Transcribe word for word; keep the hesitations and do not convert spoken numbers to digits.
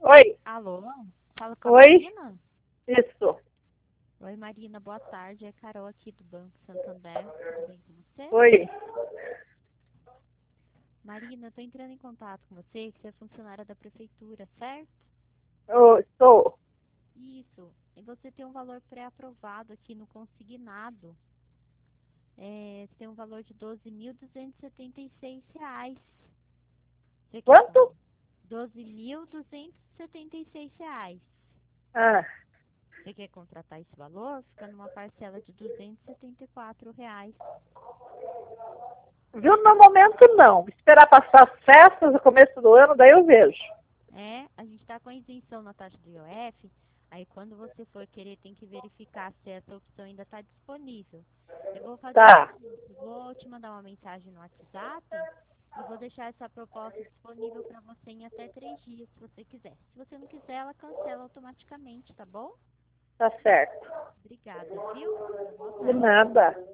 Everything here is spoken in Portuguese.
Oi, Alô? Fala com a oi, Marina? isso. Oi, Marina, boa tarde. É Carol aqui do Banco Santander. Tudo bem com você? Oi. Marina, eu tô entrando em contato com você, que você é funcionária da prefeitura, certo? Eu estou. Isso. E você tem um valor pré-aprovado aqui no consignado. É, você tem um valor de doze mil duzentos e setenta e seis reais. Você quer con- Quanto? doze mil duzentos e setenta e seis reais. Ah, Você quer contratar esse valor? Fica numa parcela de duzentos e setenta e quatro reais. viu? No momento não. Esperar passar as festas no começo do ano, daí eu vejo. É, a gente está com a isenção na taxa do I O F, aí quando você for querer tem que verificar se essa opção ainda está disponível. Eu vou fazer o Tá, seguinte, vou te mandar uma mensagem no WhatsApp e vou deixar essa proposta disponível para você em até três dias, se você quiser. Se você não quiser, ela cancela automaticamente, tá bom? tá certo. Obrigada, viu? Boa De tarde. nada.